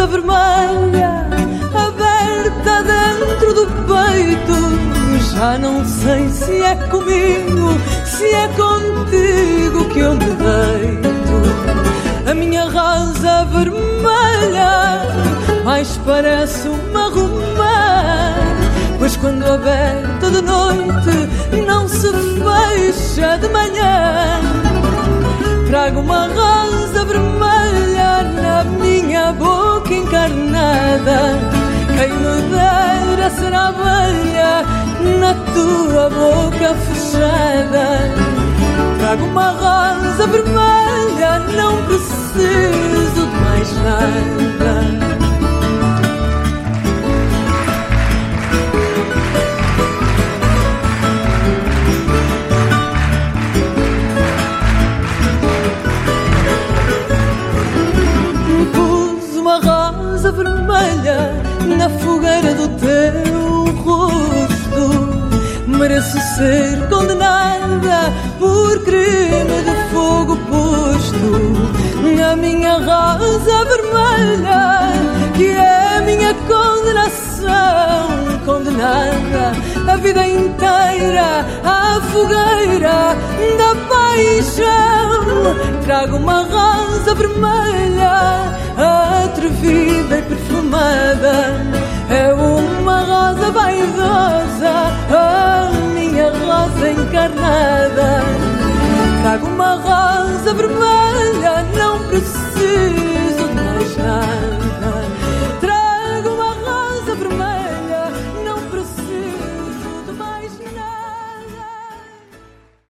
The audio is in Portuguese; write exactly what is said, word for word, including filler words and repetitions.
rosa vermelha aberta dentro do peito. Já não sei se é comigo, se é contigo que eu me deito. A minha rosa vermelha mais parece uma romã, pois quando aberta de noite não se fecha de manhã. Trago uma rosa vermelha na minha boca encarnada. Quem me dera ser a abelha na tua boca fechada. Trago uma rosa vermelha, não preciso de mais nada. Vermelha na fogueira do teu rosto. Mereço ser condenada por crime de fogo posto. A minha rosa vermelha, que é a minha condenação, condenada a vida inteira à fogueira da paixão. Trago uma rosa vermelha atrevida e perfumada. É uma rosa vaidosa, a minha rosa encarnada. Trago uma rosa vermelha, não preciso